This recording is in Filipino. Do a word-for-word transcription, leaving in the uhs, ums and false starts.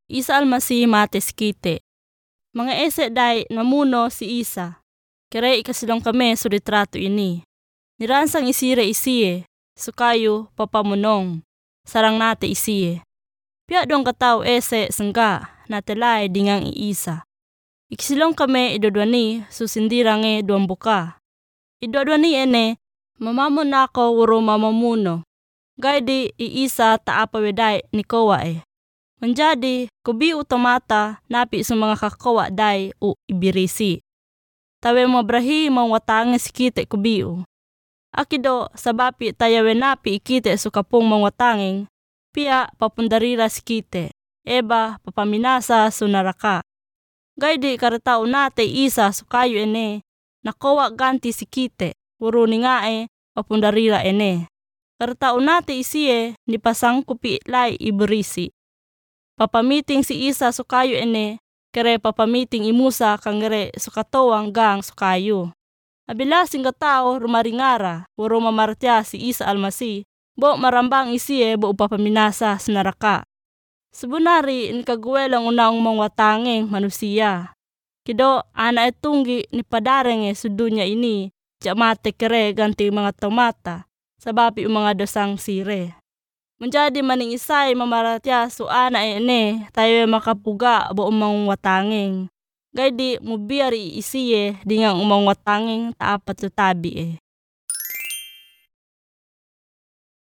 Isa almasi mates kite. Mga ese day namuno si Isa. Kere ikasilong kami sa litrato ini. Niransang isire isiye, sukayo papamunong. Sarang nate isiye. Piya dong kataw ese sengga natelay dingang iisa. Ikisilong kami idodwani susindirange duang buka. Idodwani ene mamamon nako wuro mamamuno. Gaydi iisa taapaweday ni kowa e. Menjadi kubi utomata napi sa mga kakawa day u ibirisi. Tawe mo brahi mawatangin si kite kubiu. Akido sabapi tayawe napi ikite su kapung mawatangin. Pia papundarira si kite. Eba papaminasa sunaraka. Gaydi karatao nate isa sukayo ene. Nakowa ganti si kite. Uruni nga e papundarira ene. Karatao nate isiye ni pasang kupi lay iberisi. Papamiting si Isa sukayo ene. Kere papamiting imusa kangere sukatowang gang sukayo. Abila singga tao rumaringara. Wuro mamartya si Isa almasi. Bo marambang isiye bo upapaminasa sinaraka. Sebunari ni kagwelang unaong mangwatanging manusia. Kido ana etunggi ni padarenge sa dunya ini. Jamate kere ganti mga tomata. Sababi mga dosang sire. Menjadi maning isay mamaratya su ana ene. Tayo makapuga bo umang watanging. Gaydi mubiari isiye dingang umang watanging taapat tutabi e.